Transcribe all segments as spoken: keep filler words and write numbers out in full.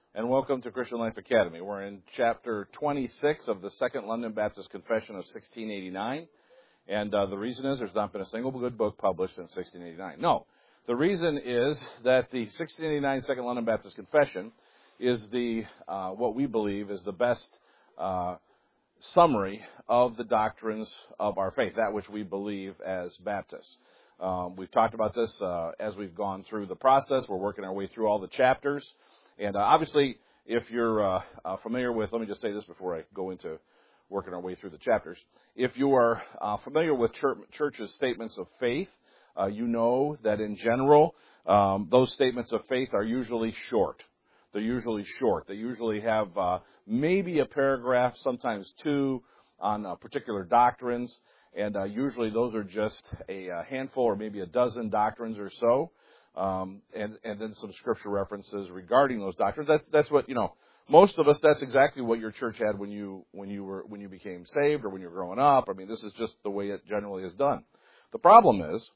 and welcome to Christian Life Academy. We're in chapter twenty-six of the Second London Baptist Confession of sixteen eighty-nine, and uh, the reason is there's not been a single good book published since sixteen eighty-nine. No, the reason is that the sixteen eighty-nine Second London Baptist Confession is the uh, what we believe is the best uh, summary of the doctrines of our faith, that which we believe as Baptists. Um, we've talked about this uh, as we've gone through the process. We're working our way through all the chapters. And uh, obviously, if you're uh, uh, familiar with, let me just say this before I go into working our way through the chapters. If you are uh, familiar with church, church's statements of faith, uh, you know that in general, um, those statements of faith are usually short. They're usually short. They usually have uh, maybe a paragraph, sometimes two, on uh, particular doctrines. And uh, usually those are just a, a handful or maybe a dozen doctrines or so. Um, and, and then some scripture references regarding those doctrines. That's, that's what, you know, most of us, that's exactly what your church had when you, when you were, when you became saved or when you were growing up. I mean, this is just the way it generally is done. The problem is,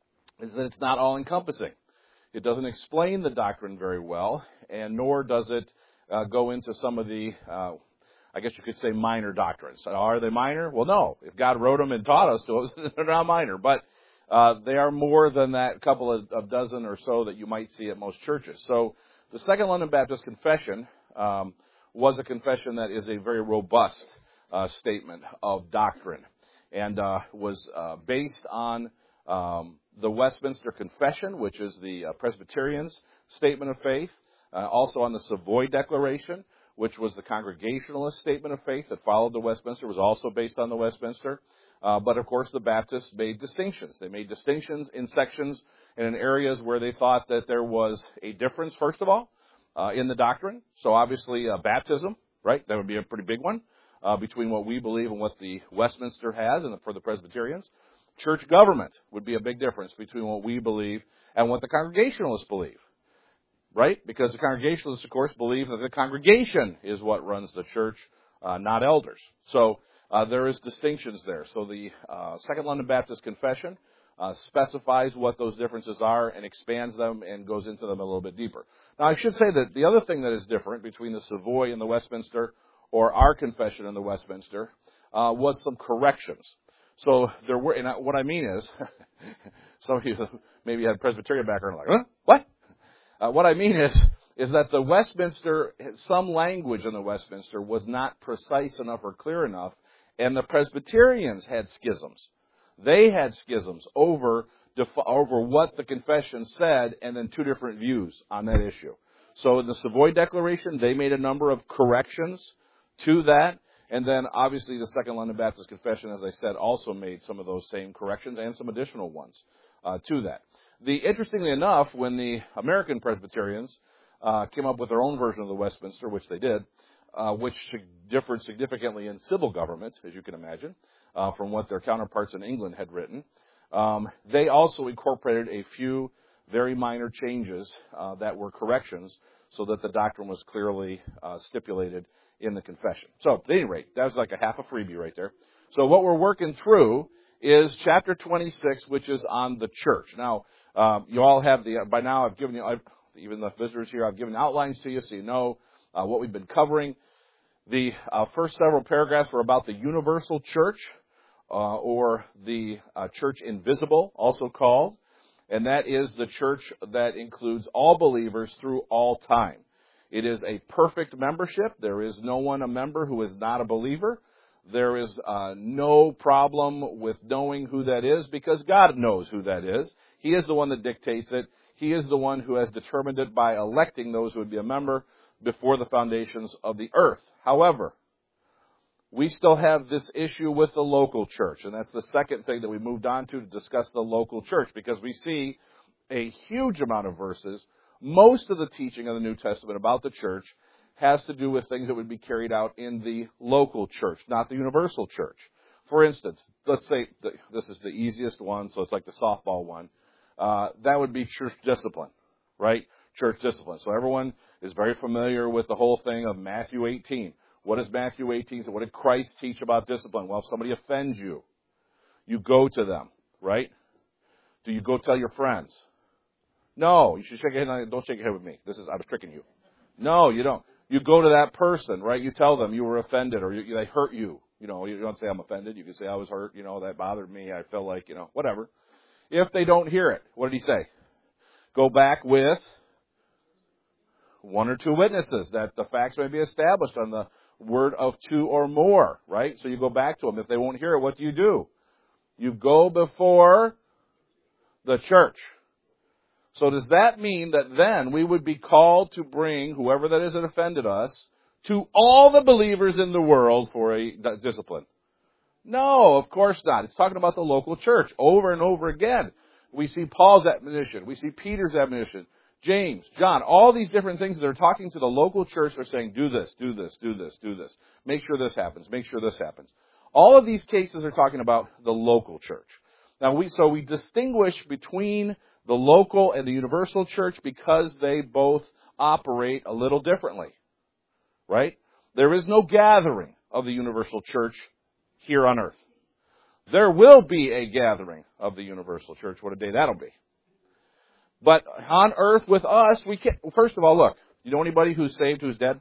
is that it's not all encompassing. It doesn't explain the doctrine very well, and nor does it uh, go into some of the, uh, I guess you could say minor doctrines. Are they minor? Well, no. If God wrote them and taught us to, they're not minor. But uh, they are more than that couple of, of dozen or so that you might see at most churches. So the Second London Baptist Confession um, was a confession that is a very robust uh, statement of doctrine, and uh, was uh, based on um, the Westminster Confession, which is the uh, Presbyterians' statement of faith, uh, also on the Savoy Declaration, which was the Congregationalist statement of faith that followed the Westminster, was also based on the Westminster. Uh, but, of course, the Baptists made distinctions. They made distinctions in sections and in areas where they thought that there was a difference, first of all, uh, in the doctrine. So, obviously, uh, baptism, right, that would be a pretty big one uh, between what we believe and what the Westminster has and for the Presbyterians. Church government would be a big difference between what we believe and what the Congregationalists believe. Right? Because the Congregationalists, of course, believe that the congregation is what runs the church, uh, not elders. So uh, there is distinctions there. So the uh, Second London Baptist Confession uh, specifies what those differences are and expands them and goes into them a little bit deeper. Now, I should say that the other thing that is different between the Savoy and the Westminster, or our confession and the Westminster, uh, was some corrections. So there were, and what I mean is, some of you maybe had Presbyterian background, like, huh? What? Uh, what I mean is, is that the Westminster, some language in the Westminster was not precise enough or clear enough, and the Presbyterians had schisms. They had schisms over, over what the confession said, and then two different views on that issue. So in the Savoy Declaration, they made a number of corrections to that, and then obviously the Second London Baptist Confession, as I said, also made some of those same corrections and some additional ones uh, to that. The interestingly enough, when the American Presbyterians uh, came up with their own version of the Westminster, which they did, uh, which differed significantly in civil government, as you can imagine, uh, from what their counterparts in England had written, um, they also incorporated a few very minor changes uh, that were corrections, so that the doctrine was clearly uh, stipulated in the confession. So, at any rate, that was like a half a freebie right there. So, what we're working through is chapter twenty-six, which is on the church. Now, Um, you all have the, by now I've given you, I've, even the visitors here, I've given outlines to you so you know uh, what we've been covering. The uh, first several paragraphs were about the universal church, uh, or the uh, church invisible, also called. And that is the church that includes all believers through all time. It is a perfect membership. There is no one a member who is not a believer. There is uh, no problem with knowing who that is, because God knows who that is. He is the one that dictates it. He is the one who has determined it by electing those who would be a member before the foundations of the earth. However, we still have this issue with the local church, and that's the second thing that we moved on to to discuss the local church, because we see a huge amount of verses. Most of the teaching of the New Testament about the church has to do with things that would be carried out in the local church, not the universal church. For instance, let's say the, this is the easiest one, so it's like the softball one. Uh, that would be church discipline, right? Church discipline. So everyone is very familiar with the whole thing of Matthew eighteen. What is Matthew eighteen? So what did Christ teach about discipline? Well, if somebody offends you, you go to them, right? Do you go tell your friends? No, you should shake your head. Don't shake your head with me. This is, I was tricking you. No, you don't. You go to that person, right? You tell them you were offended or you, they hurt you. You know, you don't say I'm offended. You can say I was hurt. You know, that bothered me. I feel like, you know, whatever. If they don't hear it, what did he say? Go back with one or two witnesses that the facts may be established on the word of two or more, right? So you go back to them. If they won't hear it, what do you do? You go before the church. So does that mean that then we would be called to bring whoever that is that offended us to all the believers in the world for a discipline? No, of course not. It's talking about the local church over and over again. We see Paul's admonition. We see Peter's admonition. James, John, all these different things that are talking to the local church are saying, do this, do this, do this, do this. Make sure this happens. Make sure this happens. All of these cases are talking about the local church. Now, we so we distinguish between the local and the universal church because they both operate a little differently, right? There is no gathering of the universal church here on earth. There will be a gathering of the universal church. What a day that'll be. But on earth with us, we can't, first of all, look, you know anybody who's saved who's dead?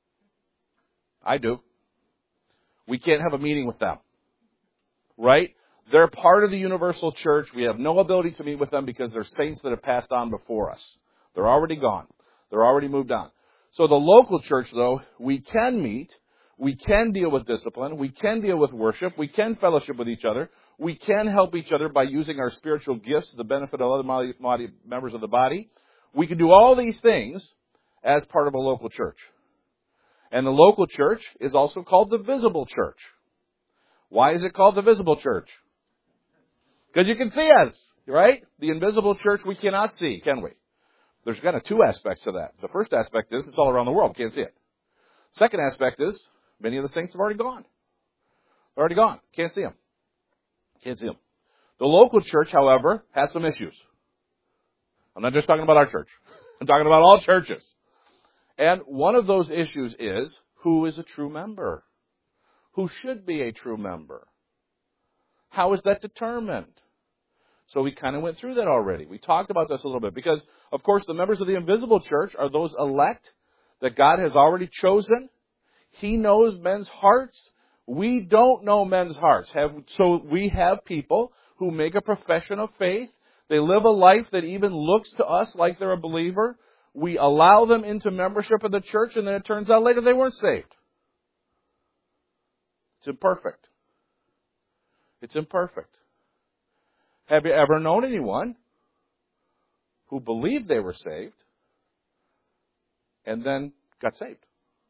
I do. We can't have a meeting with them, right? They're part of the universal church. We have no ability to meet with them because they're saints that have passed on before us. They're already gone. They're already moved on. So the local church, though, we can meet. We can deal with discipline. We can deal with worship. We can fellowship with each other. We can help each other by using our spiritual gifts to the benefit of other members of the body. We can do all these things as part of a local church. And the local church is also called the visible church. Why is it called the visible church? Because you can see us, right? The invisible church we cannot see, can we? There's kind of two aspects to that. The first aspect is it's all around the world. Can't see it. Second aspect is many of the saints have already gone. They're already gone. Can't see them. Can't see them. The local church, however, has some issues. I'm not just talking about our church. I'm talking about all churches. And one of those issues is, who is a true member? Who should be a true member? How is that determined? So we kind of went through that already. We talked about this a little bit because, of course, the members of the invisible church are those elect that God has already chosen. He knows men's hearts. We don't know men's hearts. Have, so we have people who make a profession of faith. They live a life that even looks to us like they're a believer. We allow them into membership of the church, and then it turns out later they weren't saved. It's imperfect. It's imperfect. Have you ever known anyone who believed they were saved and then got saved?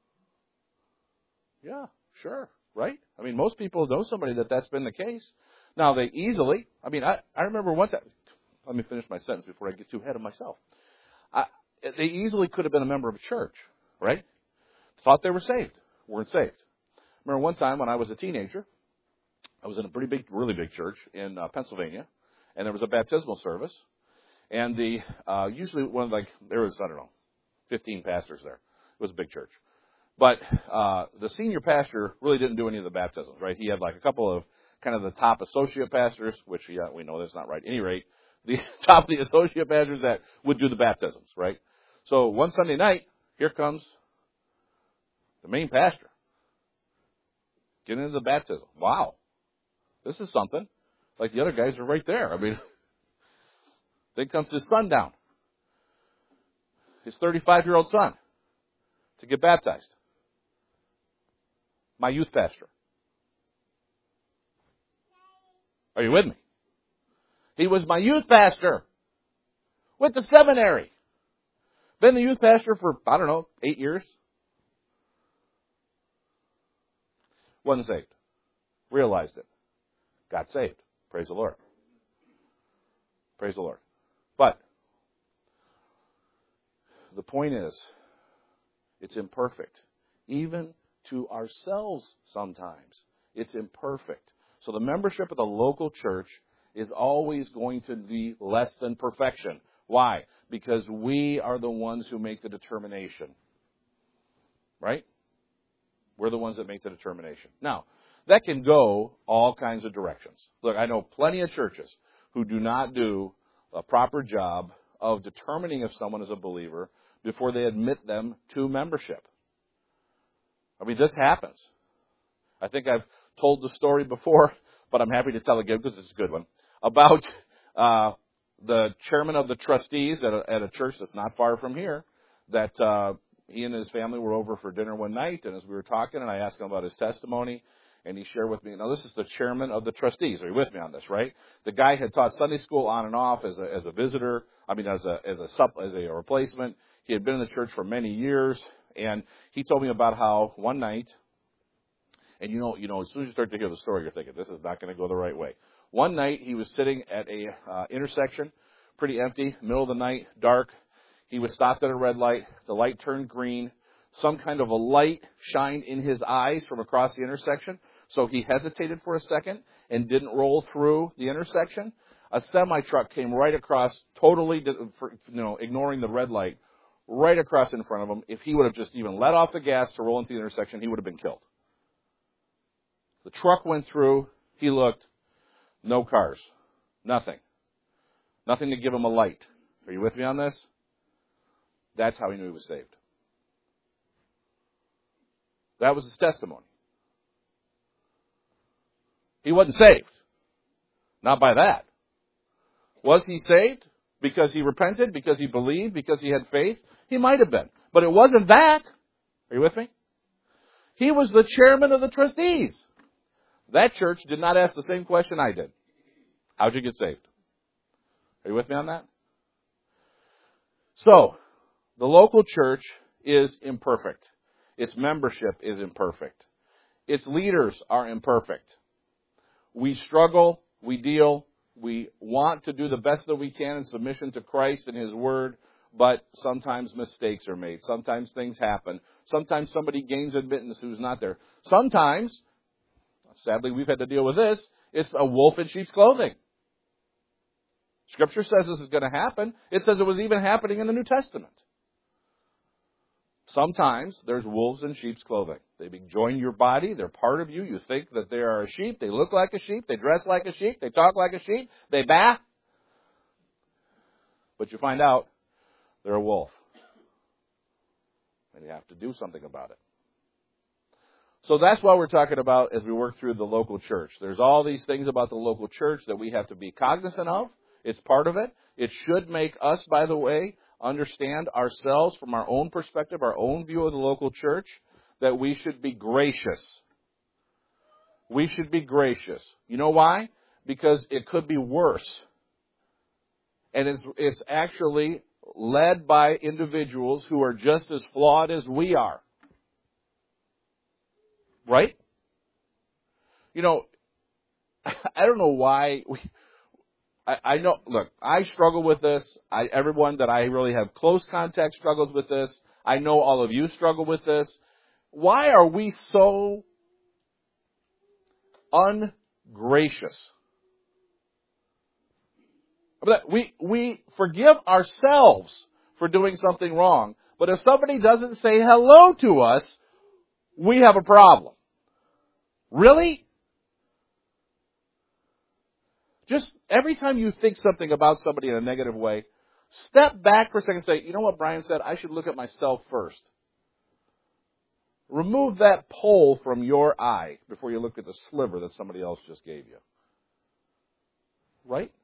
Yeah, sure, right? I mean, most people know somebody that that's been the case. Now, they easily, I mean, I, I remember once, I, let me finish my sentence before I get too ahead of myself. I, they easily could have been a member of a church, right? Thought they were saved, weren't saved. I remember one time when I was a teenager, I was in a pretty big, really big church in uh, Pennsylvania, and there was a baptismal service, and the, uh, usually one of like, there was, I don't know, fifteen pastors there. It was a big church. But, uh, the senior pastor really didn't do any of the baptisms, right? He had like a couple of kind of the top associate pastors, which, yeah, we know that's not right. At any rate, the top of the associate pastors that would do the baptisms, right? So one Sunday night, here comes the main pastor getting into the baptism. Wow. This is something. Like the other guys are right there. I mean, then comes his son down, his thirty-five-year-old son, to get baptized. My youth pastor. Are you with me? He was my youth pastor with the seminary. Been the youth pastor for, I don't know, eight years. Wasn't saved. Realized it. Got saved. Praise the Lord. Praise the Lord. But the point is, it's imperfect. Even to ourselves sometimes. It's imperfect. So the membership of the local church is always going to be less than perfection. Why? Because we are the ones who make the determination. Right? We're the ones that make the determination. Now, that can go all kinds of directions. Look, I know plenty of churches who do not do a proper job of determining if someone is a believer before they admit them to membership. I mean, this happens. I think I've told the story before, but I'm happy to tell again because it's a good one, about uh, the chairman of the trustees at a, at a church that's not far from here, that uh, he and his family were over for dinner one night, and as we were talking, and I asked him about his testimony, and he shared with me, now this is the chairman of the trustees. Are you with me on this, right? The guy had taught Sunday school on and off as a, as a visitor, I mean, as a, as a sup, as a replacement. He had been in the church for many years, and he told me about how one night, and you know, you know, as soon as you start to hear the story, you're thinking, this is not going to go the right way. One night, he was sitting at a uh, intersection, pretty empty, middle of the night, dark. He was stopped at a red light. The light turned green. Some kind of a light shined in his eyes from across the intersection. So he hesitated for a second and didn't roll through the intersection. A semi-truck came right across, totally, you know, ignoring the red light, right across in front of him. If he would have just even let off the gas to roll into the intersection, he would have been killed. The truck went through. He looked. No cars. Nothing. Nothing to give him a light. Are you with me on this? That's how he knew he was saved. That was his testimony. He wasn't saved. Not by that. Was he saved because he repented, because he believed, because he had faith? He might have been. But it wasn't that. Are you with me? He was the chairman of the trustees. That church did not ask the same question I did. How'd you get saved? Are you with me on that? So, the local church is imperfect. Its membership is imperfect. Its leaders are imperfect. We struggle, we deal, we want to do the best that we can in submission to Christ and His Word, but sometimes mistakes are made. Sometimes things happen. Sometimes somebody gains admittance who's not there. Sometimes, sadly we've had to deal with this, it's a wolf in sheep's clothing. Scripture says this is going to happen. It says it was even happening in the New Testament. Sometimes there's wolves in sheep's clothing. They join your body. They're part of you. You think that they are a sheep. They look like a sheep. They dress like a sheep. They talk like a sheep. They baa. But you find out they're a wolf. And you have to do something about it. So that's what we're talking about as we work through the local church. There's all these things about the local church that we have to be cognizant of. It's part of it. It should make us, by the way, understand ourselves from our own perspective, our own view of the local church, that we should be gracious. We should be gracious. You know why? Because it could be worse. And it's, it's actually led by individuals who are just as flawed as we are. Right? You know, I don't know why we... I know, look, I struggle with this. I, everyone that I really have close contact struggles with this. I know all of you struggle with this. Why are we so ungracious? We, we forgive ourselves for doing something wrong, but if somebody doesn't say hello to us, we have a problem. Really? Just every time you think something about somebody in a negative way, step back for a second and say, you know what Brian said? I should look at myself first. Remove that pole from your eye before you look at the sliver that somebody else just gave you. Right?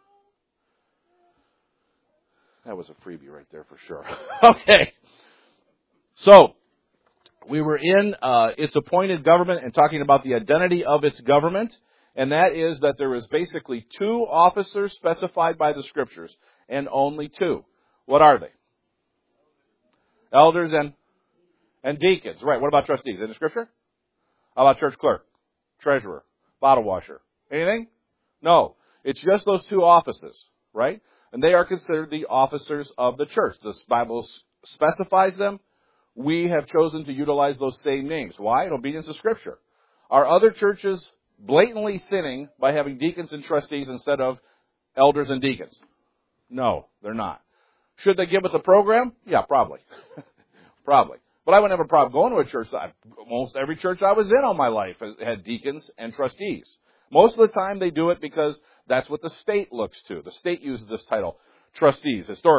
That was a freebie right there for sure. Okay. So, we were in uh, its appointed government and talking about the identity of its government. And that is that there is basically two officers specified by the Scriptures, and only two. What are they? Elders and and deacons. Right, what about trustees? In the Scripture? How about church clerk, treasurer, bottle washer? Anything? No. It's just those two offices, right? And they are considered the officers of the church. The Bible specifies them. We have chosen to utilize those same names. Why? In obedience to Scripture. Are other churches blatantly sinning by having deacons and trustees instead of elders and deacons? No, they're not. Should they give us a program? Yeah, probably. Probably. But I wouldn't have a problem going to a church. Almost every church I was in all my life had deacons and trustees. Most of the time they do it because that's what the state looks to. The state uses this title, trustees, historically.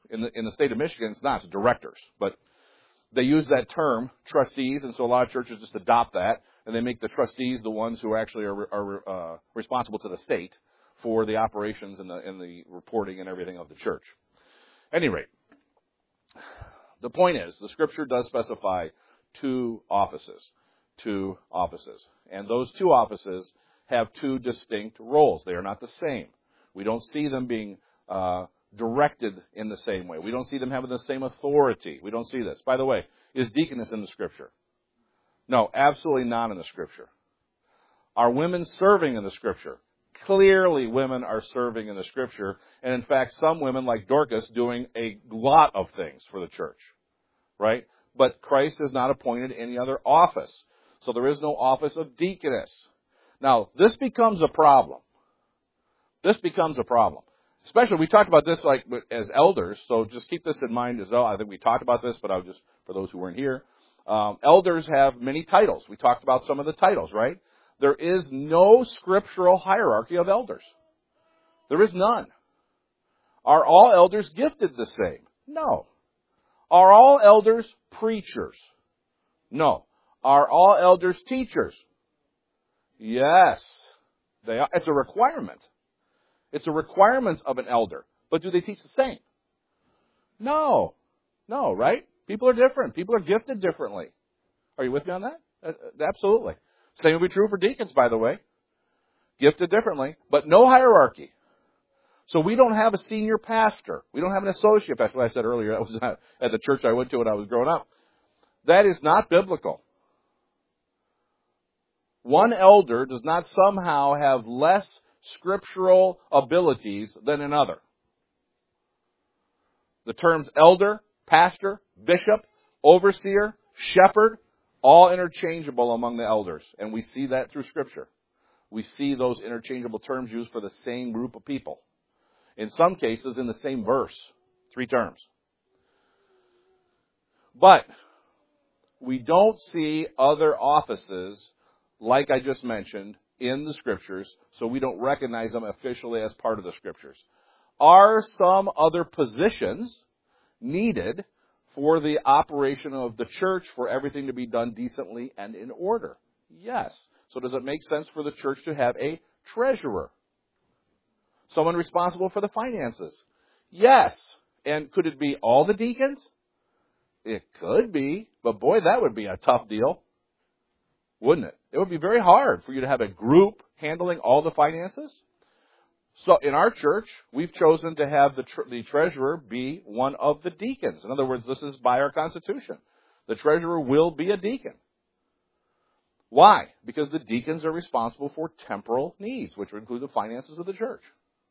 In the, in the state of Michigan, it's not, it's directors. But they use that term, trustees, and so a lot of churches just adopt that, and they make the trustees the ones who actually are, are uh, responsible to the state for the operations and the, and the reporting and everything of the church. At any rate, the point is, the Scripture does specify two offices. Two offices. And those two offices have two distinct roles. They are not the same. We don't see them being uh, directed in the same way. We don't see them having the same authority. We don't see this. By the way, is deaconess in the Scripture? No, absolutely not in the Scripture. Are women serving in the Scripture? Clearly women are serving in the Scripture. And in fact, some women, like Dorcas, doing a lot of things for the church. Right? But Christ has not appointed any other office. So there is no office of deaconess. Now, this becomes a problem. This becomes a problem. Especially, we talked about this like as elders, so just keep this in mind as well. I think we talked about this, but I'll just, for those who weren't here, um, elders have many titles. We talked about some of the titles, right? There is no scriptural hierarchy of elders. There is none. Are all elders gifted the same? No. Are all elders preachers? No. Are all elders teachers? Yes. They are. It's a requirement. It's a requirement of an elder. But do they teach the same? No. No, right? People are different. People are gifted differently. Are you with me on that? Uh, absolutely. Same would be true for deacons, by the way. Gifted differently, but no hierarchy. So we don't have a senior pastor. We don't have an associate pastor. Like I said earlier, that was at the church I went to when I was growing up. That is not biblical. One elder does not somehow have less scriptural abilities than another. The terms elder, pastor, bishop, overseer, shepherd, all interchangeable among the elders. And we see that through Scripture. We see those interchangeable terms used for the same group of people. In some cases, in the same verse. Three terms. But we don't see other offices, like I just mentioned, in the Scriptures, so we don't recognize them officially as part of the Scriptures. Are some other positions needed for the operation of the church, for everything to be done decently and in order? Yes. So does it make sense for the church to have a treasurer? Someone responsible for the finances? Yes. And could it be all the deacons? It could be, but boy, that would be a tough deal, wouldn't it? It would be very hard for you to have a group handling all the finances. So in our church, we've chosen to have the, tre- the treasurer be one of the deacons. In other words, this is by our constitution. The treasurer will be a deacon. Why? Because the deacons are responsible for temporal needs, which would include the finances of the church.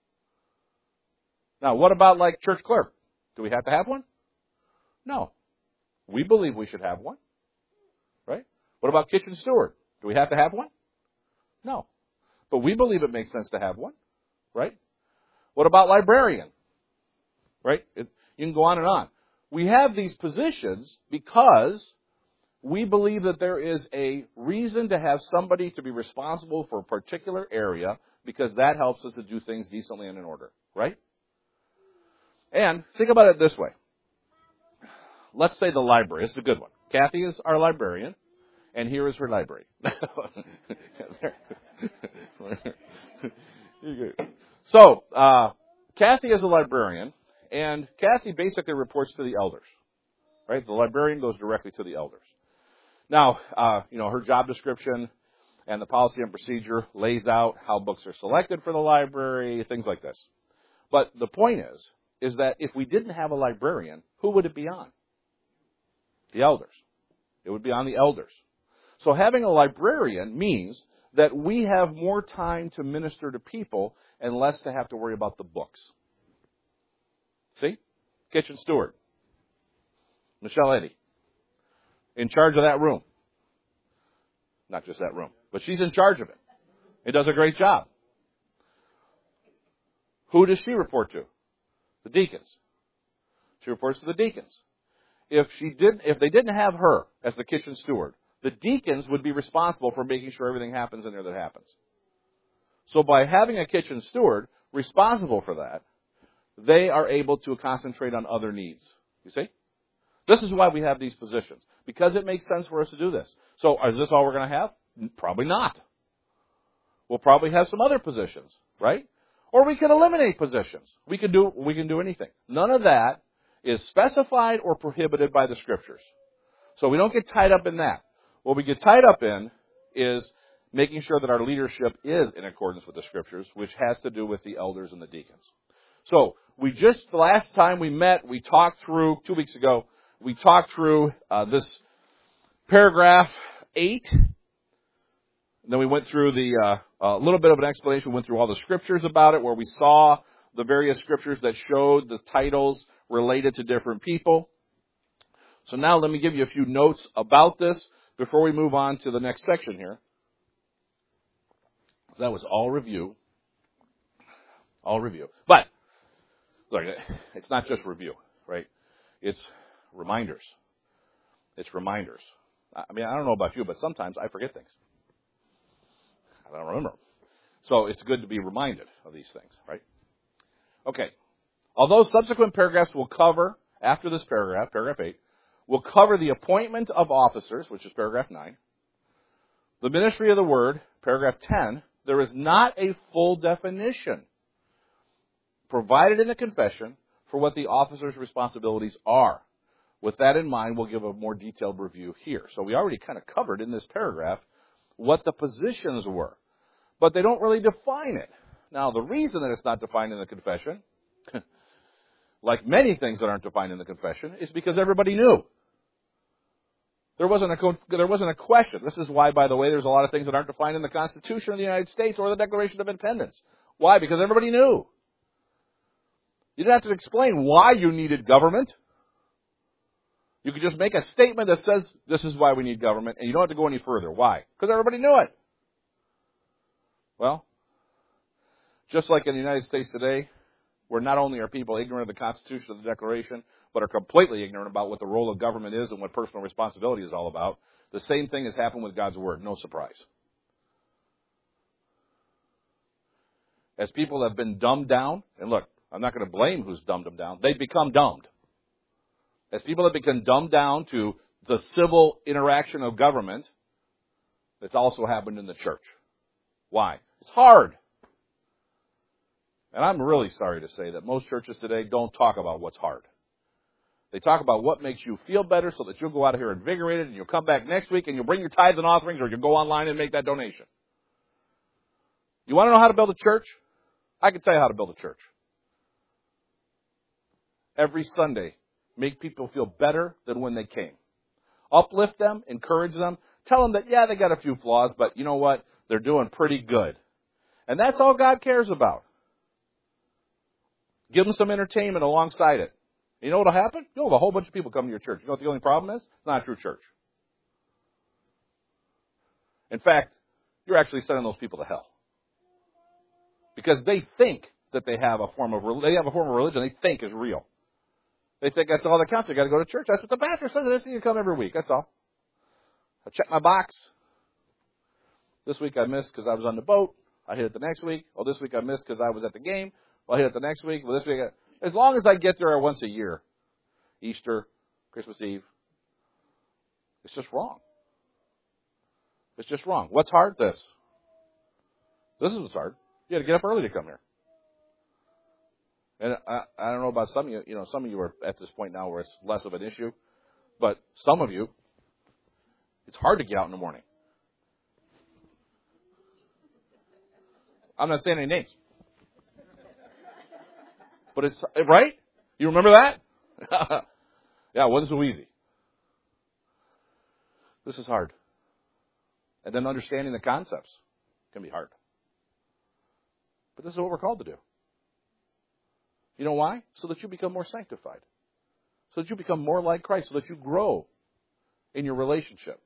Now, what about like church clerk? Do we have to have one? No. We believe we should have one. Right? What about kitchen steward? Do we have to have one? No. But we believe it makes sense to have one. Right? What about librarian? Right? It, you can go on and on. We have these positions because we believe that there is a reason to have somebody to be responsible for a particular area, because that helps us to do things decently and in order. Right? And think about it this way. Let's say the library. This is a good one. Kathy is our librarian, and here is her library. So, uh, Kathy is a librarian, and Kathy basically reports to the elders. Right? The librarian goes directly to the elders. Now, uh, you know, her job description and the policy and procedure lays out how books are selected for the library, things like this. But the point is, is that if we didn't have a librarian, who would it be on? The elders. It would be on the elders. So having a librarian means that we have more time to minister to people and less to have to worry about the books. See? Kitchen steward. Michelle Eddy. In charge of that room. Not just that room, but she's in charge of it. It does a great job. Who does she report to? The deacons. She reports to the deacons. If she did, if they didn't have her as the kitchen steward, the deacons would be responsible for making sure everything happens in there that happens. So by having a kitchen steward responsible for that, they are able to concentrate on other needs. You see? This is why we have these positions. Because it makes sense for us to do this. So is this all we're going to have? Probably not. We'll probably have some other positions, right? Or we can eliminate positions. We can do, we can do anything. None of that is specified or prohibited by the Scriptures. So we don't get tied up in that. What we get tied up in is making sure that our leadership is in accordance with the Scriptures, which has to do with the elders and the deacons. So we just, the last time we met, we talked through, two weeks ago, we talked through uh, this paragraph eight. And then we went through the, uh, a little bit of an explanation. We went through all the scriptures about it, where we saw the various scriptures that showed the titles related to different people. So now let me give you a few notes about this before we move on to the next section here. That was all review. All review. But, look, it's not just review, right? It's reminders. It's reminders. I mean, I don't know about you, but sometimes I forget things. I don't remember them. So it's good to be reminded of these things, right? Okay. Although subsequent paragraphs will cover, after this paragraph, paragraph eight, will cover the appointment of officers, which is paragraph nine, the ministry of the word, paragraph ten, there is not a full definition provided in the confession for what the officer's responsibilities are. With that in mind, we'll give a more detailed review here. So we already kind of covered in this paragraph what the positions were, but they don't really define it. Now, the reason that it's not defined in the confession, like many things that aren't defined in the confession, is because everybody knew. There wasn't a there wasn't a question. This is why, by the way, there's a lot of things that aren't defined in the Constitution of the United States or the Declaration of Independence. Why? Because everybody knew. You didn't have to explain why you needed government. You could just make a statement that says, this is why we need government, and you don't have to go any further. Why? Because everybody knew it. Well, just like in the United States today, where not only are people ignorant of the Constitution of the Declaration, but are completely ignorant about what the role of government is and what personal responsibility is all about, the same thing has happened with God's Word. No surprise. As people have been dumbed down, and look, I'm not going to blame who's dumbed them down. They've become dumbed. As people have become dumbed down to the civil interaction of government, it's also happened in the church. Why? It's hard. And I'm really sorry to say that most churches today don't talk about what's hard. They talk about what makes you feel better so that you'll go out of here invigorated and you'll come back next week and you'll bring your tithes and offerings, or you'll go online and make that donation. You want to know how to build a church? I can tell you how to build a church. Every Sunday, make people feel better than when they came. Uplift them, encourage them, tell them that, yeah, they got a few flaws, but you know what? They're doing pretty good. And that's all God cares about. Give them some entertainment alongside it. You know what will happen? You'll have a whole bunch of people come to your church. You know what the only problem is? It's not a true church. In fact, you're actually sending those people to hell. Because they think that they have a form of they have a form of religion they think is real. They think that's all that counts. They got to go to church. That's what the pastor says. They need to come every week. That's all. I check my box. This week I missed because I was on the boat. I hit it the next week. Oh, this week I missed because I was at the game. Well, I hit it the next week. Well, this week, I, as long as I get there once a year, Easter, Christmas Eve, it's just wrong. It's just wrong. What's hard? This. This is what's hard. You got to get up early to come here. And I, I don't know about some of you. You know, some of you are at this point now where it's less of an issue, but some of you, it's hard to get out in the morning. I'm not saying any names. But it's, right? You remember that? Yeah, it wasn't so easy. This is hard. And then understanding the concepts can be hard. But this is what we're called to do. You know why? So that you become more sanctified. So that you become more like Christ. So that you grow in your relationship.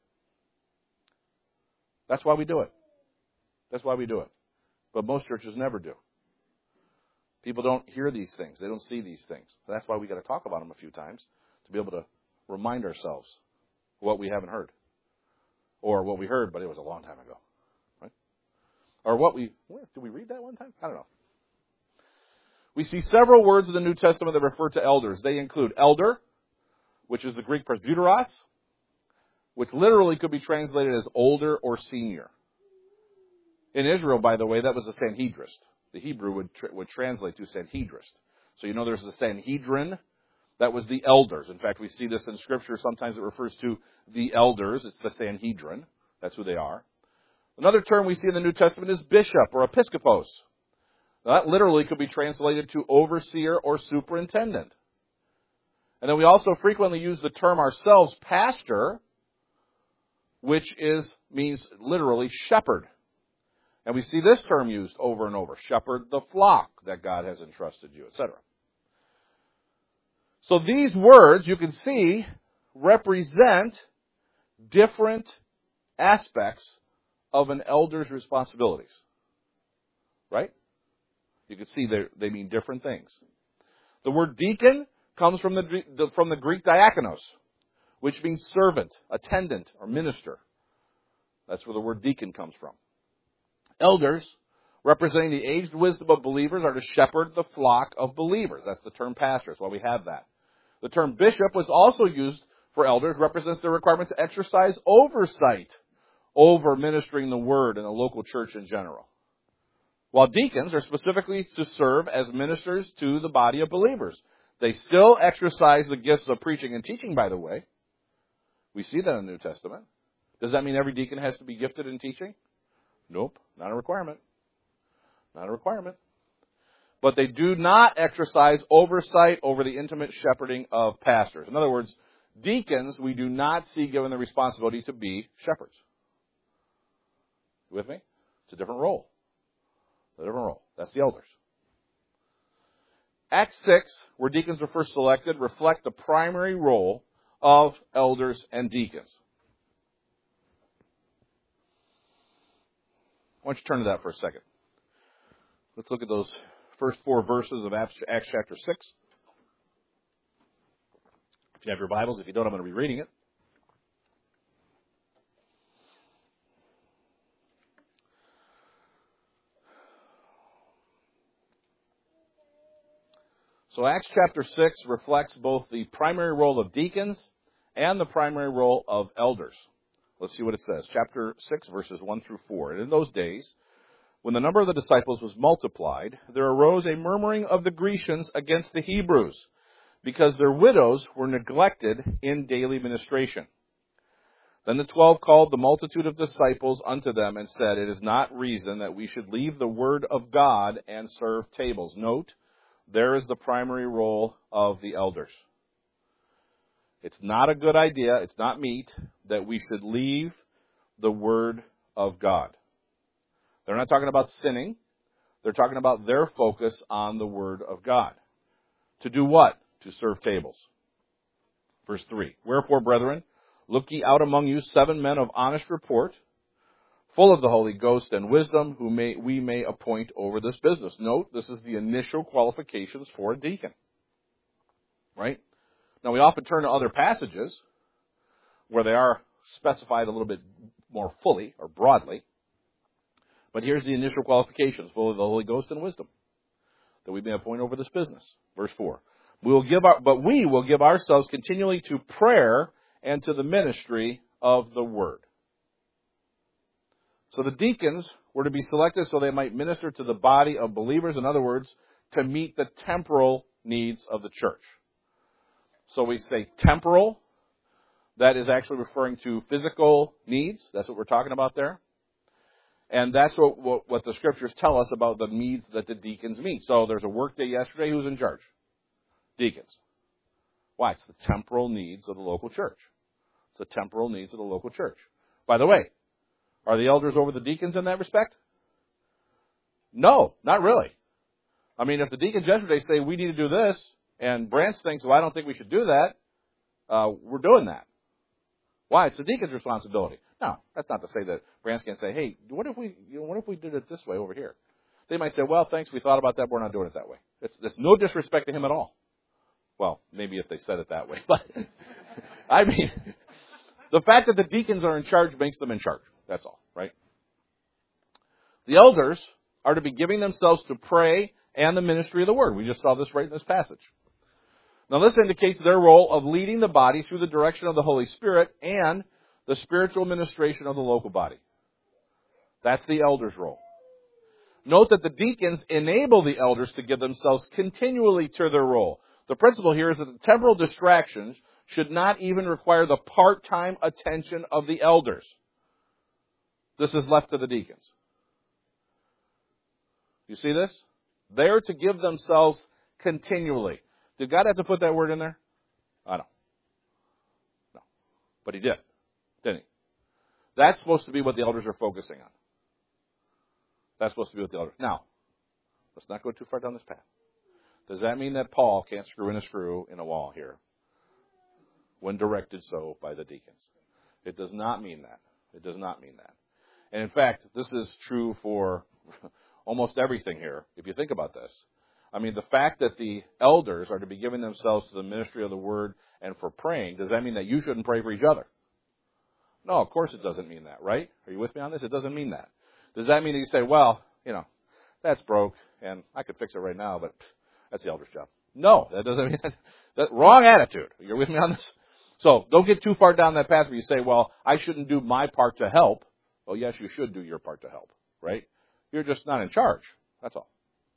That's why we do it. That's why we do it. But most churches never do. People don't hear these things. They don't see these things. That's why we got to talk about them a few times to be able to remind ourselves what we haven't heard. Or what we heard, but it was a long time ago. Right? Or what we, where, did we read that one time? I don't know. We see several words in the New Testament that refer to elders. They include elder, which is the Greek presbyteros, which literally could be translated as older or senior. In Israel, by the way, that was the Sanhedrist. The Hebrew would tr- would translate to Sanhedrist. So you know there's the Sanhedrin. That was the elders. In fact, we see this in Scripture. Sometimes it refers to the elders. It's the Sanhedrin. That's who they are. Another term we see in the New Testament is bishop or episkopos. Now, that literally could be translated to overseer or superintendent. And then we also frequently use the term ourselves, pastor, which is means literally shepherd. And we see this term used over and over. Shepherd the flock that God has entrusted you, et cetera. So these words, you can see, represent different aspects of an elder's responsibilities. Right? You can see they mean different things. The word deacon comes from the, from the Greek diakonos, which means servant, attendant, or minister. That's where the word deacon comes from. Elders, representing the aged wisdom of believers, are to shepherd the flock of believers. That's the term pastor. That's why we have that. The term bishop was also used for elders, represents the requirement to exercise oversight over ministering the word in a local church in general. While deacons are specifically to serve as ministers to the body of believers. They still exercise the gifts of preaching and teaching, by the way. We see that in the New Testament. Does that mean every deacon has to be gifted in teaching? Nope, not a requirement. Not a requirement. But they do not exercise oversight over the intimate shepherding of pastors. In other words, deacons we do not see given the responsibility to be shepherds. You with me? It's a different role. A different role. That's the elders. Acts six, where deacons were first selected, reflect the primary role of elders and deacons. Why don't you turn to that for a second? Let's look at those first four verses of Acts, Acts chapter six. If you have your Bibles, if you don't, I'm going to be reading it. So Acts chapter six reflects both the primary role of deacons and the primary role of elders. Let's see what it says. Chapter six, verses one through four. And in those days, when the number of the disciples was multiplied, there arose a murmuring of the Grecians against the Hebrews, because their widows were neglected in daily ministration. Then the twelve called the multitude of disciples unto them and said, It is not reason that we should leave the word of God and serve tables. Note, there is the primary role of the elders. It's not a good idea, it's not meet, that we should leave the Word of God. They're not talking about sinning. They're talking about their focus on the Word of God. To do what? To serve tables. Verse three. Wherefore, brethren, look ye out among you seven men of honest report, full of the Holy Ghost and wisdom, who may we may appoint over this business. Note, this is the initial qualifications for a deacon. Right? Now, we often turn to other passages where they are specified a little bit more fully or broadly. But here's the initial qualifications, full of the Holy Ghost and wisdom, that we may appoint over this business. Verse four. We will give our, but we will give ourselves continually to prayer and to the ministry of the word. So the deacons were to be selected so they might minister to the body of believers. In other words, to meet the temporal needs of the church. So we say temporal. That is actually referring to physical needs. That's what we're talking about there. And that's what, what, what the scriptures tell us about the needs that the deacons meet. So there's a work day yesterday. Who's in charge? Deacons. Why? It's the temporal needs of the local church. It's the temporal needs of the local church. By the way, are the elders over the deacons in that respect? No, not really. I mean, if the deacons yesterday say we need to do this, and Brantz thinks, well, I don't think we should do that, uh, we're doing that. Why? It's the deacon's responsibility. No, that's not to say that Brantz can say, hey, what if we, you know, what if we did it this way over here? They might say, well, thanks, we thought about that, but we're not doing it that way. It's, it's no disrespect to him at all. Well, maybe if they said it that way, but I mean, the fact that the deacons are in charge makes them in charge. That's all, right? The elders are to be giving themselves to pray and the ministry of the word. We just saw this right in this passage. Now this indicates their role of leading the body through the direction of the Holy Spirit and the spiritual administration of the local body. That's the elder's role. Note that the deacons enable the elders to give themselves continually to their role. The principle here is that the temporal distractions should not even require the part-time attention of the elders. This is left to the deacons. You see this? They're to give themselves continually. Did God have to put that word in there? I don't. No. But he did, didn't he? That's supposed to be what the elders are focusing on. That's supposed to be what the elders... Now, let's not go too far down this path. Does that mean that Paul can't screw in a screw in a wall here when directed so by the deacons? It does not mean that. It does not mean that. And in fact, this is true for almost everything here, if you think about this. I mean, the fact that the elders are to be giving themselves to the ministry of the word and for praying, does that mean that you shouldn't pray for each other? No, of course it doesn't mean that, right? Are you with me on this? It doesn't mean that. Does that mean that you say, well, you know, that's broke, and I could fix it right now, but that's the elder's job? No, that doesn't mean that. That wrong attitude. You're with me on this? So don't get too far down that path where you say, well, I shouldn't do my part to help. Well, yes, you should do your part to help, right? You're just not in charge. That's all.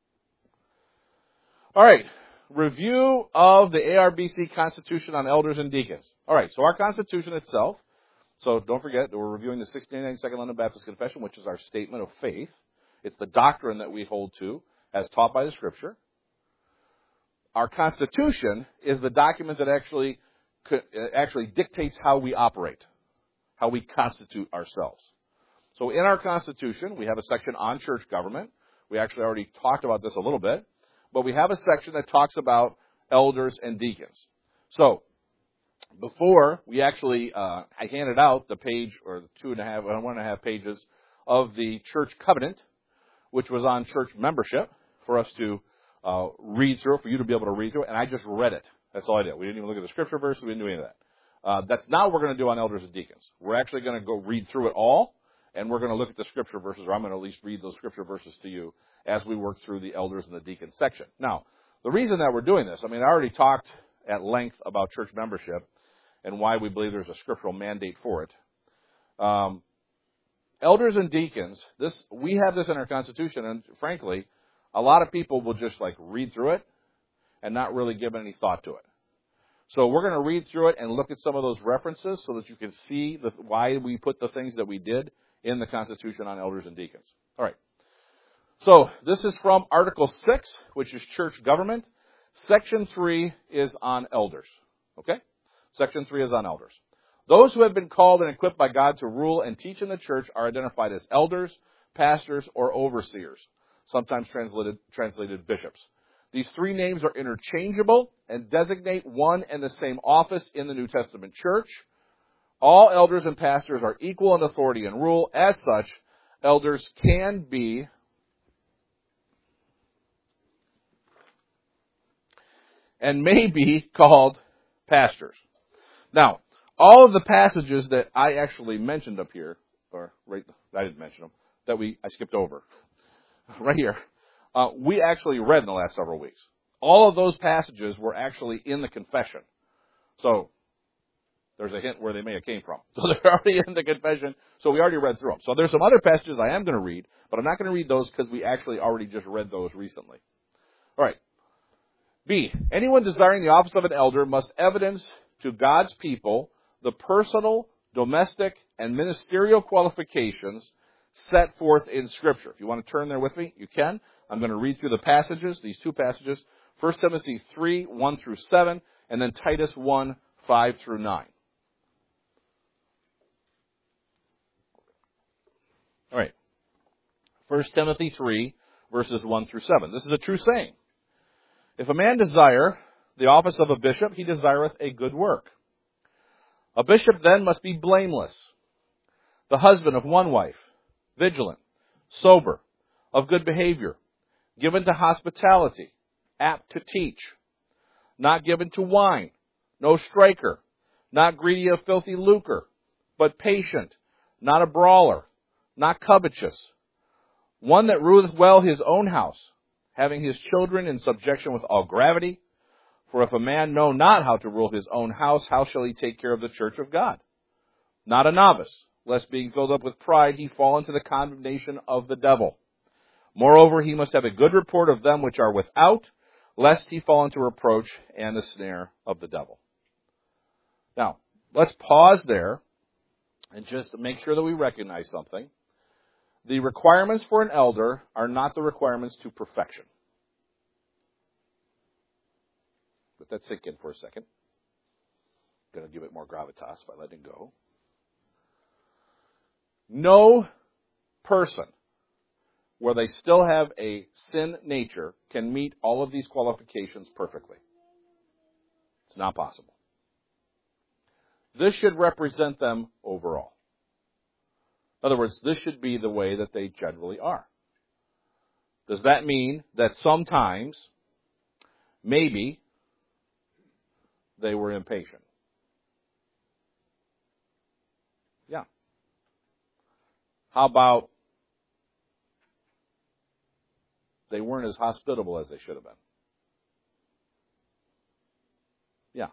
All right. Review of the A R B C Constitution on Elders and Deacons. All right. So our Constitution itself. So don't forget that we're reviewing the sixteen eighty-nine Second London Baptist Confession, which is our statement of faith. It's the doctrine that we hold to as taught by the Scripture. Our Constitution is the document that actually actually dictates how we operate, how we constitute ourselves. So in our Constitution, we have a section on church government. We actually already talked about this a little bit, but we have a section that talks about elders and deacons. So before we actually, uh, I handed out the page, or the two and a half, one and a half pages of the church covenant, which was on church membership, for us to uh, read through it, for you to be able to read through it, and I just read it. That's all I did. We didn't even look at the scripture verse. We didn't do any of that. Uh, that's not what we're going to do on elders and deacons. We're actually going to go read through it all, and we're going to look at the scripture verses, or I'm going to at least read those scripture verses to you as we work through the elders and the deacons section. Now, the reason that we're doing this, I mean, I already talked at length about church membership and why we believe there's a scriptural mandate for it. Um, elders and deacons, this we have this in our Constitution, and frankly, a lot of people will just like read through it and not really give any thought to it. So we're going to read through it and look at some of those references so that you can see the, why we put the things that we did in the Constitution on elders and deacons. All right. So this is from Article six, which is church government. Section three is on elders. Okay? Section three is on elders. Those who have been called and equipped by God to rule and teach in the church are identified as elders, pastors, or overseers, sometimes translated, translated bishops. These three names are interchangeable and designate one and the same office in the New Testament church. All elders and pastors are equal in authority and rule. As such, elders can be and may be called pastors. Now, all of the passages that I actually mentioned up here, or right, I didn't mention them, that we I skipped over, right here, uh, we actually read in the last several weeks. All of those passages were actually in the confession. So there's a hint where they may have came from. So they're already in the confession, so we already read through them. So there's some other passages I am going to read, but I'm not going to read those because we actually already just read those recently. All right. B, anyone desiring the office of an elder must evidence to God's people the personal, domestic, and ministerial qualifications set forth in Scripture. If you want to turn there with me, you can. I'm going to read through the passages, these two passages, First Timothy three, one through seven, and then Titus one, five through nine. All right. First Timothy three, verses one through seven. This is a true saying. If a man desire the office of a bishop, he desireth a good work. A bishop then must be blameless, the husband of one wife, vigilant, sober, of good behavior, given to hospitality, apt to teach, not given to wine, no striker, not greedy of filthy lucre, but patient, not a brawler, not covetous, one that ruleth well his own house, having his children in subjection with all gravity. For if a man know not how to rule his own house, how shall he take care of the church of God? Not a novice, lest being filled up with pride he fall into the condemnation of the devil. Moreover, he must have a good report of them which are without, lest he fall into reproach and the snare of the devil. Now, let's pause there and just make sure that we recognize something. The requirements for an elder are not the requirements to perfection. Let that sink in for a second. I'm going to give it more gravitas by letting it go. No person where they still have a sin nature can meet all of these qualifications perfectly. It's not possible. This should represent them overall. In other words, this should be the way that they generally are. Does that mean that sometimes, maybe, they were impatient? Yeah. How about they weren't as hospitable as they should have been? Yeah.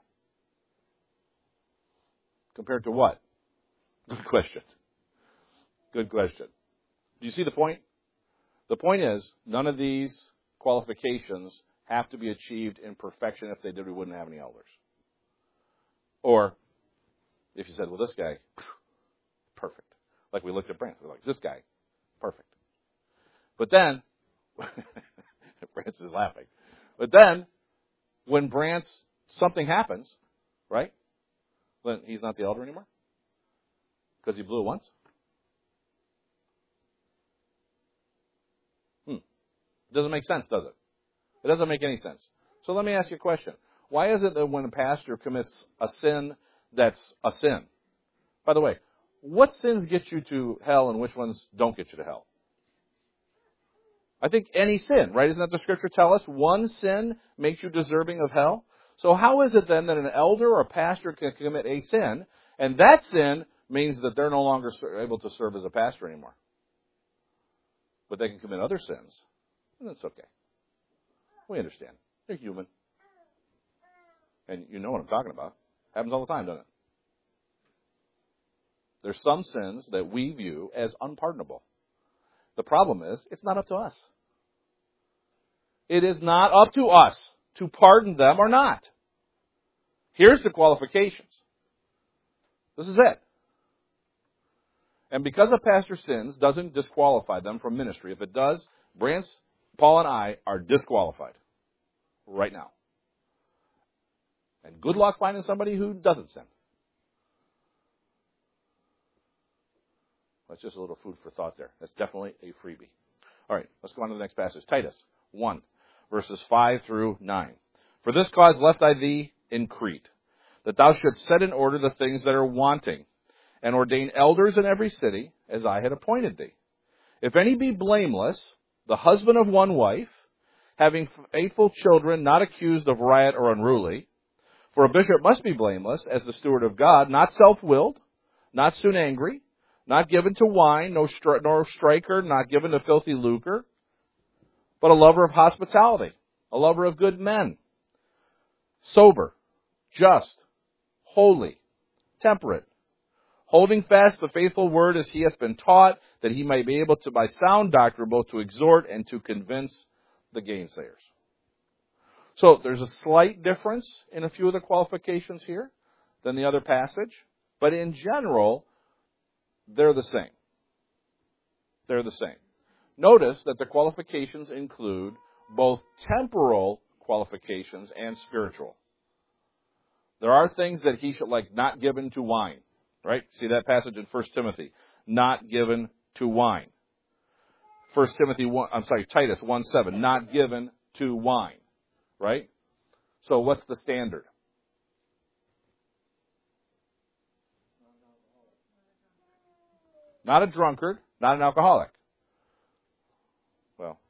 Compared to what? Good question. Good question. Do you see the point? The point is, none of these qualifications have to be achieved in perfection. If they did, we wouldn't have any elders. Or, if you said, well, this guy, perfect. Like we looked at Brant, we're like, this guy, perfect. But then, Brant's is laughing. But then, when Brant's, something happens, right? Then he's not the elder anymore? Because he blew it once? Hmm. It doesn't make sense, does it? It doesn't make any sense. So let me ask you a question. Why is it that when a pastor commits a sin that's a sin? By the way, what sins get you to hell and which ones don't get you to hell? I think any sin, right? Isn't that the scripture tell us? One sin makes you deserving of hell. So how is it then that an elder or a pastor can commit a sin, and that sin means that they're no longer able to serve as a pastor anymore? But they can commit other sins, and that's okay. We understand. They're human. And you know what I'm talking about. Happens all the time, doesn't it? There's some sins that we view as unpardonable. The problem is, it's not up to us. It is not up to us to pardon them or not. Here's the qualifications. This is it. And because a pastor sins doesn't disqualify them from ministry. If it does, Brant's, Paul, and I are disqualified right now. And good luck finding somebody who doesn't sin. That's just a little food for thought there. That's definitely a freebie. All right, let's go on to the next passage. Titus one, verses five through nine. For this cause left I thee in Crete, that thou shouldst set in order the things that are wanting, and ordain elders in every city, as I had appointed thee. If any be blameless, the husband of one wife, having faithful children, not accused of riot or unruly. For a bishop must be blameless, as the steward of God, not self-willed, not soon angry, not given to wine, no stri- nor striker, not given to filthy lucre, but a lover of hospitality, a lover of good men, sober, just, holy, temperate, holding fast the faithful word as he hath been taught, that he may be able to by sound doctrine both to exhort and to convince the gainsayers. So there's a slight difference in a few of the qualifications here than the other passage, but in general, they're the same. They're the same. Notice that the qualifications include both temporal qualifications and spiritual. There are things that he should, like not given to wine, right? See that passage in First Timothy, not given to wine. First Timothy one, I'm sorry, Titus one seven, not given to wine, right? So what's the standard? Not a drunkard, not an alcoholic. Well,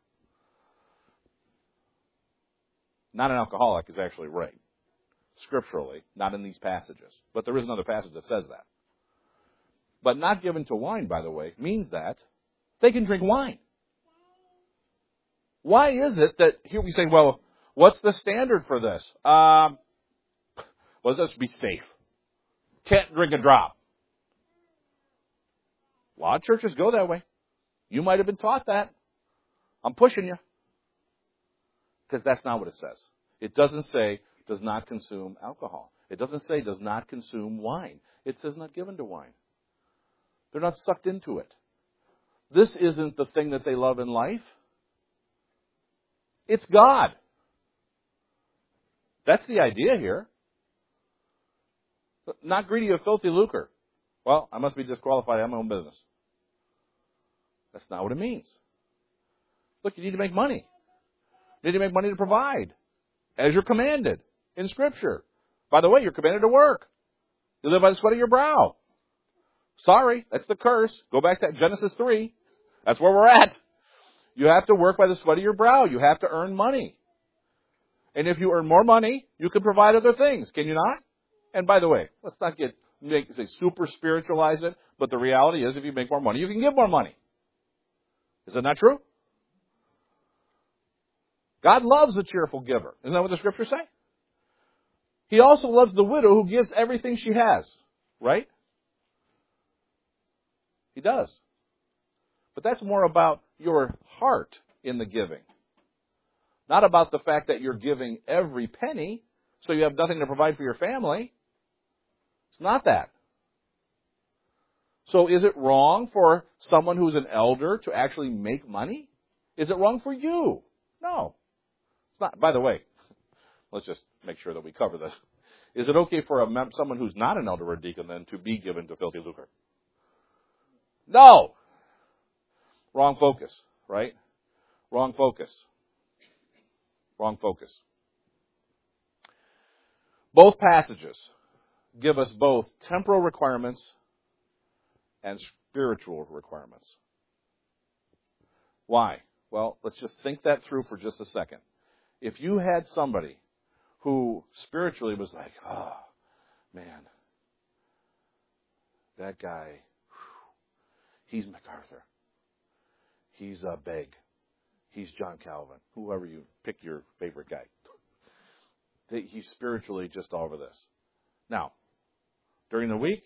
not an alcoholic is actually right, scripturally, not in these passages. But there is another passage that says that. But not given to wine, by the way, means that they can drink wine. Why is it that here we say, well, what's the standard for this? Um, well, let's be safe. Can't drink a drop. A lot of churches go that way. You might have been taught that. I'm pushing you. Because that's not what it says. It doesn't say does not consume alcohol. It doesn't say does not consume wine. It says not given to wine. They're not sucked into it. This isn't the thing that they love in life. It's God. That's the idea here. Not greedy of filthy lucre. Well, I must be disqualified. I have my own business. That's not what it means. Look, you need to make money. You need to make money to provide, as you're commanded in Scripture. By the way, you're commanded to work. You live by the sweat of your brow. Sorry, that's the curse. Go back to Genesis three. That's where we're at. You have to work by the sweat of your brow. You have to earn money. And if you earn more money, you can provide other things. Can you not? And by the way, let's not get make say super spiritualize it, but the reality is if you make more money, you can give more money. Is that not true? God loves a cheerful giver. Isn't that what the Scriptures say? He also loves the widow who gives everything she has. Right? He does. But that's more about your heart in the giving. Not about the fact that you're giving every penny so you have nothing to provide for your family. It's not that. So is it wrong for someone who's an elder to actually make money? Is it wrong for you? No. It's not. By the way, let's just make sure that we cover this. Is it okay for a mem- someone who's not an elder or a deacon then to be given to filthy lucre? No. Wrong focus, right? Wrong focus. Wrong focus. Both passages give us both temporal requirements and spiritual requirements. Why? Well, let's just think that through for just a second. If you had somebody who spiritually was like, oh, man, that guy, whew, he's MacArthur. He's uh, Begg. He's John Calvin. Whoever you pick your favorite guy. He's spiritually just all over this. Now, during the week,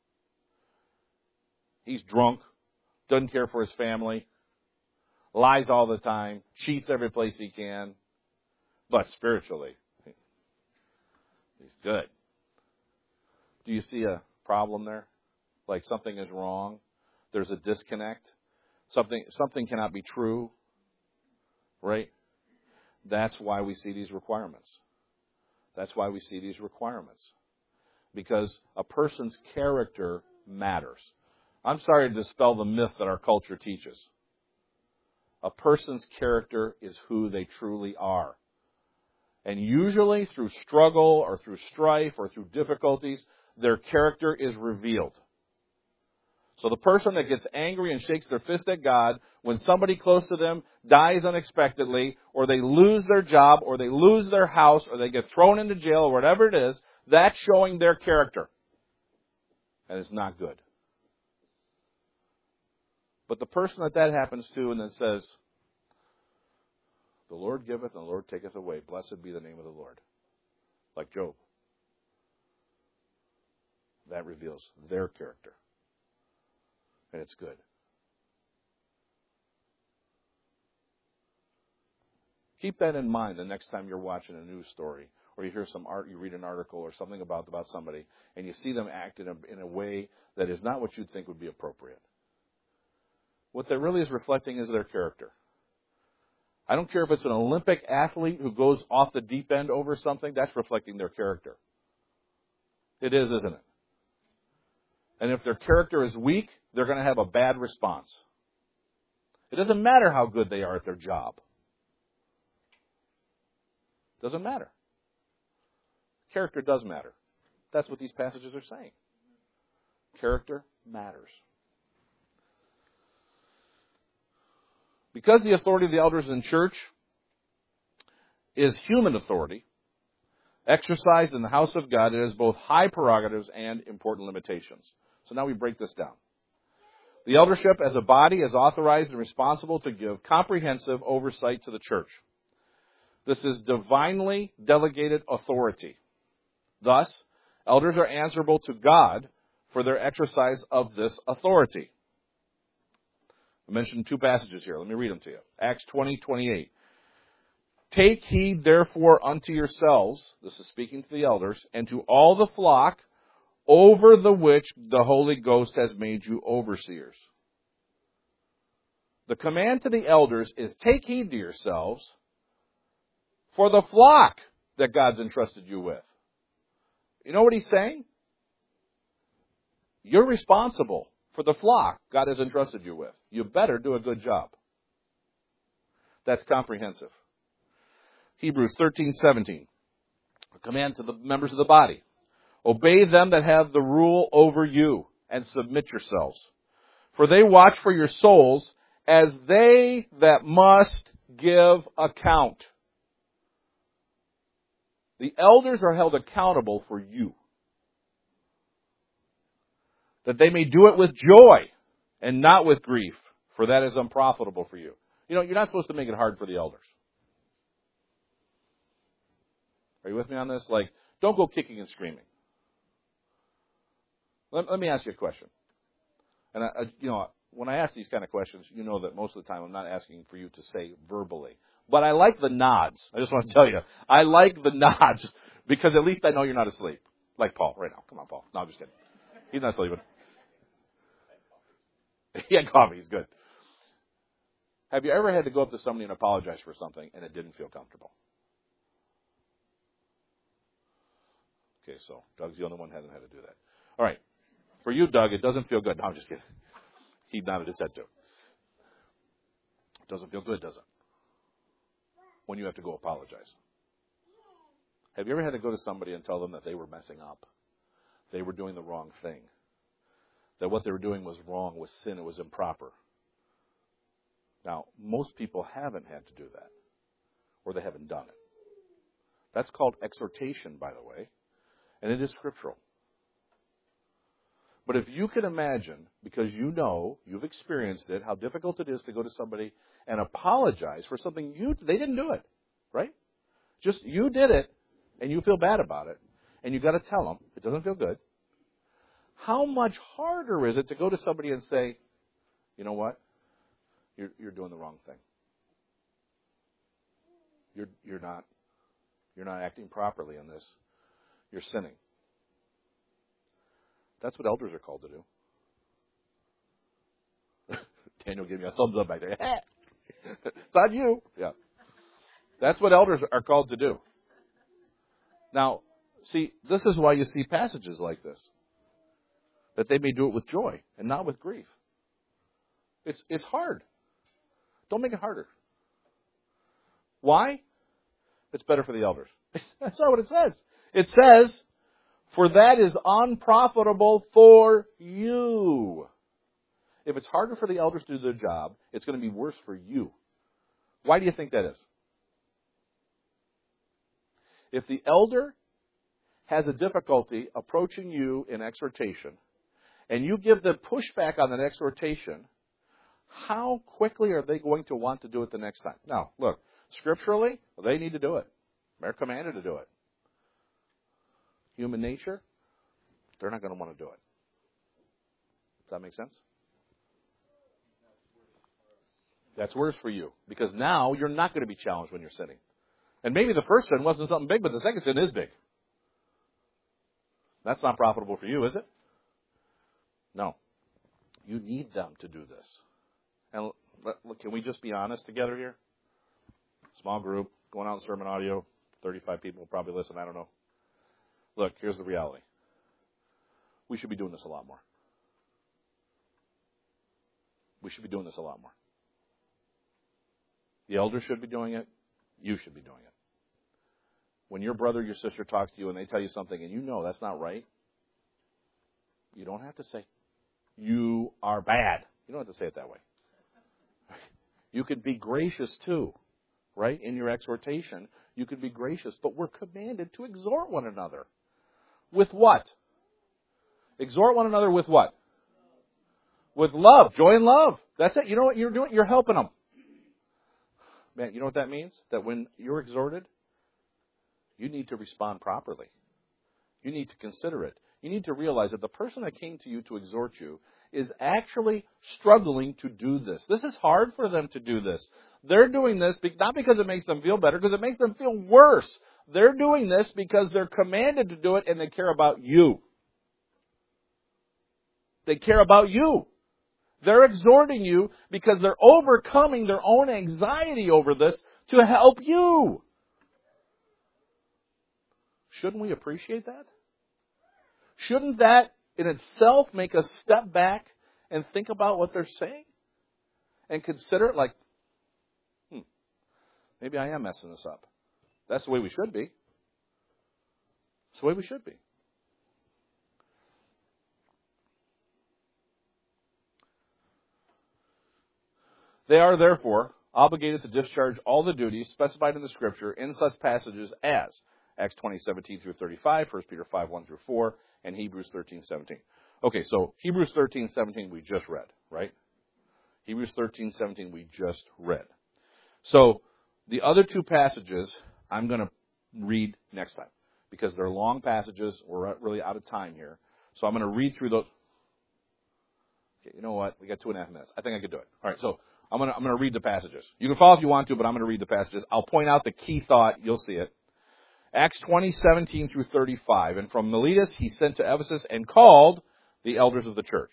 he's drunk, doesn't care for his family, lies all the time, cheats every place he can, but spiritually, he's good. Do you see a problem there? Like something is wrong? There's a disconnect? Something something cannot be true, right? That's why we see these requirements. That's why we see these requirements. Because a person's character matters. I'm sorry to dispel the myth that our culture teaches. A person's character is who they truly are. And usually through struggle or through strife or through difficulties, their character is revealed. So the person that gets angry and shakes their fist at God when somebody close to them dies unexpectedly, or they lose their job, or they lose their house, or they get thrown into jail, or whatever it is, that's showing their character. And it's not good. But the person that that happens to and then says, the Lord giveth and the Lord taketh away. Blessed be the name of the Lord. Like Job. That reveals their character. And it's good. Keep that in mind the next time you're watching a news story or you hear some art, you read an article or something about, about somebody and you see them act in a, in a way that is not what you'd think would be appropriate. What that really is reflecting is their character. I don't care if it's an Olympic athlete who goes off the deep end over something, that's reflecting their character. It is, isn't it? And if their character is weak, they're going to have a bad response. It doesn't matter how good they are at their job. It doesn't matter. Character does matter. That's what these passages are saying. Character matters. Because the authority of the elders in church is human authority, exercised in the house of God, it has both high prerogatives and important limitations. So now we break this down. The eldership as a body is authorized and responsible to give comprehensive oversight to the church. This is divinely delegated authority. Thus, elders are answerable to God for their exercise of this authority. I mentioned two passages here. Let me read them to you. Acts twenty, twenty-eight. Take heed therefore unto yourselves, this is speaking to the elders, and to all the flock over the which the Holy Ghost has made you overseers. The command to the elders is take heed to yourselves for the flock that God's entrusted you with. You know what he's saying? You're responsible for the flock God has entrusted you with. You better do a good job. That's comprehensive. Hebrews thirteen, seventeen. A command to the members of the body. Obey them that have the rule over you, and submit yourselves. For they watch for your souls as they that must give account. The elders are held accountable for you, that they may do it with joy and not with grief, for that is unprofitable for you. You know, you're not supposed to make it hard for the elders. Are you with me on this? Like, don't go kicking and screaming. Let, let me ask you a question. And, I, I, you know, when I ask these kind of questions, you know that most of the time I'm not asking for you to say verbally. But I like the nods. I just want to tell you. I like the nods because at least I know you're not asleep. Like Paul right now. Come on, Paul. No, I'm just kidding. He's not sleeping. He had coffee. He's good. Have you ever had to go up to somebody and apologize for something and it didn't feel comfortable? Okay, so Doug's the only one who hasn't had to do that. All right. For you, Doug, it doesn't feel good. No, I'm just kidding. He nodded his head too. It doesn't feel good, does it? When you have to go apologize. Have you ever had to go to somebody and tell them that they were messing up? They were doing the wrong thing. That what they were doing was wrong, was sin, it was improper. Now, most people haven't had to do that. Or they haven't done it. That's called exhortation, by the way. And it is scriptural. But if you can imagine, because you know, you've experienced it, how difficult it is to go to somebody and apologize for something you, they didn't do it, right? Just, you did it, and you feel bad about it, and you got to tell them, it doesn't feel good. How much harder is it to go to somebody and say, you know what? You're, you're doing the wrong thing. You're, you're not, you're not acting properly in this. You're sinning. That's what elders are called to do. Daniel gave me a thumbs up back there. It's on you. Yeah. That's what elders are called to do. Now, see, this is why you see passages like this. That they may do it with joy and not with grief. It's it's hard. Don't make it harder. Why? It's better for the elders. That's not what it says. It says, for that is unprofitable for you. If it's harder for the elders to do their job, it's going to be worse for you. Why do you think that is? If the elder has a difficulty approaching you in exhortation, and you give them pushback on that exhortation, how quickly are they going to want to do it the next time? Now, look, scripturally, they need to do it. They're commanded to do it. Human nature, they're not going to want to do it. Does that make sense? That's worse for you, because now you're not going to be challenged when you're sinning. And maybe the first sin wasn't something big, but the second sin is big. That's not profitable for you, is it? No. You need them to do this. And look, can we just be honest together here? Small group, going out in sermon audio, thirty-five people will probably listen, I don't know. Look, here's the reality. We should be doing this a lot more. We should be doing this a lot more. The elders should be doing it. You should be doing it. When your brother or your sister talks to you and they tell you something and you know that's not right, you don't have to say, you are bad. You don't have to say it that way. You could be gracious too, right? In your exhortation, you could be gracious, but we're commanded to exhort one another. With what? Exhort one another with what? With love, joy and love. That's it. You know what you're doing? You're helping them. Man, you know what that means? That when you're exhorted, you need to respond properly. You need to consider it. You need to realize that the person that came to you to exhort you is actually struggling to do this. This is hard for them to do this. They're doing this not because it makes them feel better, because it makes them feel worse. They're doing this because they're commanded to do it and they care about you. They care about you. They're exhorting you because they're overcoming their own anxiety over this to help you. Shouldn't we appreciate that? Shouldn't that in itself make us step back and think about what they're saying? And consider it like, hmm, maybe I am messing this up. That's the way we should be. It's the way we should be. They are, therefore, obligated to discharge all the duties specified in the Scripture in such passages as Acts twenty, seventeen through thirty-five, First Peter five, one through four, and Hebrews thirteen, seventeen. Okay, so Hebrews thirteen, seventeen we just read, right? Hebrews thirteen, seventeen we just read. So the other two passages I'm going to read next time because they're long passages. We're really out of time here. So I'm going to read through those. Okay, you know what? We got two and a half minutes. I think I could do it. All right, so I'm going to, I'm going to read the passages. You can follow if you want to, but I'm going to read the passages. I'll point out the key thought. You'll see it. Acts twenty, seventeen through thirty-five. And from Miletus he sent to Ephesus and called the elders of the church.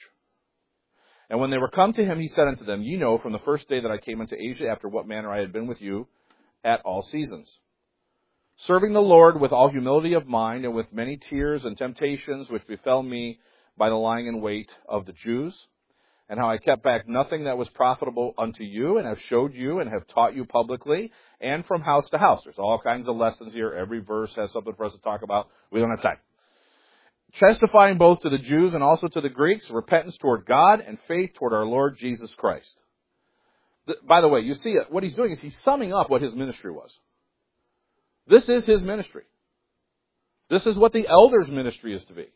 And when they were come to him, he said unto them, Ye know from the first day that I came into Asia, after what manner I had been with you at all seasons, serving the Lord with all humility of mind and with many tears and temptations which befell me by the lying in wait of the Jews, and how I kept back nothing that was profitable unto you, and have showed you and have taught you publicly, and from house to house. There's all kinds of lessons here. Every verse has something for us to talk about. We don't have time. Testifying both to the Jews and also to the Greeks, repentance toward God and faith toward our Lord Jesus Christ. By the way, you see, what he's doing is he's summing up what his ministry was. This is his ministry. This is what the elders' ministry is to be.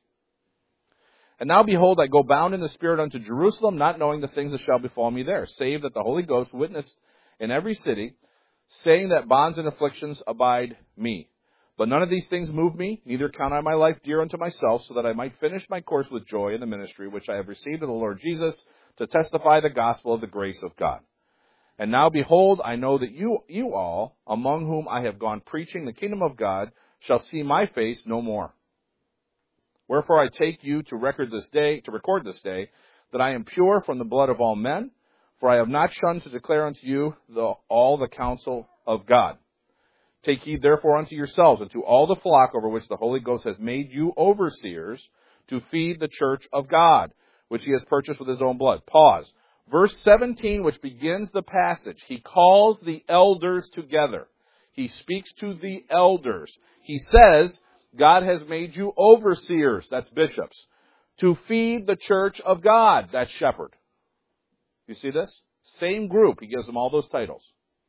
And now behold, I go bound in the Spirit unto Jerusalem, not knowing the things that shall befall me there, save that the Holy Ghost witnessed in every city, saying that bonds and afflictions abide me. But none of these things move me, neither count I my life dear unto myself, so that I might finish my course with joy in the ministry which I have received of the Lord Jesus, to testify the gospel of the grace of God. And now behold, I know that you, you all, among whom I have gone preaching the kingdom of God, shall see my face no more. Wherefore I take you to record this day, to record this day, that I am pure from the blood of all men, for I have not shunned to declare unto you the, all the counsel of God. Take heed therefore unto yourselves and to all the flock over which the Holy Ghost has made you overseers, to feed the church of God, which he has purchased with his own blood. Pause. Verse seventeen, which begins the passage, he calls the elders together. He speaks to the elders. He says, God has made you overseers, that's bishops, to feed the church of God, that's shepherd. You see this? Same group, he gives them all those titles.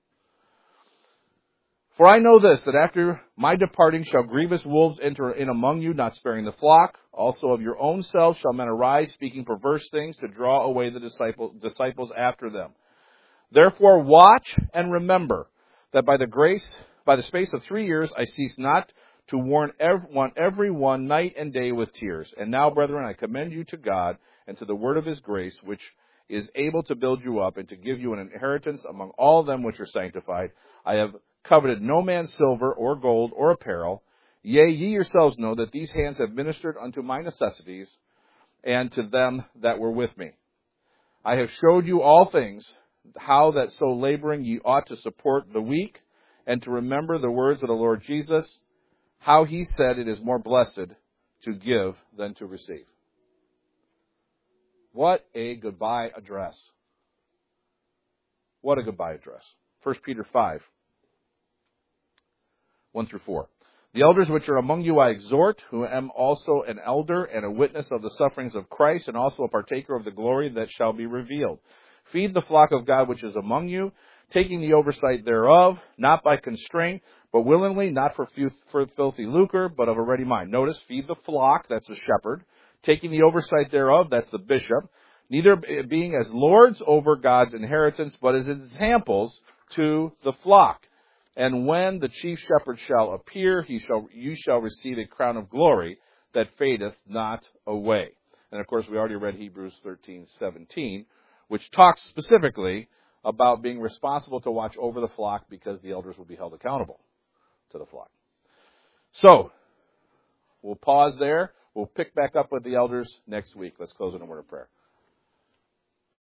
For I know this, that after my departing shall grievous wolves enter in among you, not sparing the flock. Also of your own selves shall men arise, speaking perverse things, to draw away the disciple, disciples after them. Therefore watch and remember that by the grace, by the space of three years, I cease not to warn everyone, everyone night and day with tears. And now, brethren, I commend you to God and to the word of his grace, which is able to build you up and to give you an inheritance among all them which are sanctified. I have coveted no man's silver or gold or apparel. Yea, ye yourselves know that these hands have ministered unto my necessities and to them that were with me. I have showed you all things, how that so laboring ye ought to support the weak, and to remember the words of the Lord Jesus, how he said it is more blessed to give than to receive. What a goodbye address. What a goodbye address. First Peter five, one through four. The elders which are among you I exhort, who am also an elder and a witness of the sufferings of Christ, and also a partaker of the glory that shall be revealed. Feed the flock of God which is among you, taking the oversight thereof, not by constraint, but willingly, not for, for filthy lucre, but of a ready mind. Notice, feed the flock, that's the shepherd. Taking the oversight thereof, that's the bishop. neither being as lords over God's inheritance, but as examples to the flock. And when the chief shepherd shall appear, he shall, you shall receive a crown of glory that fadeth not away. And of course, we already read Hebrews thirteen seventeen, which talks specifically about being responsible to watch over the flock because the elders will be held accountable to the flock. So, we'll pause there. We'll pick back up with the elders next week. Let's close in a word of prayer.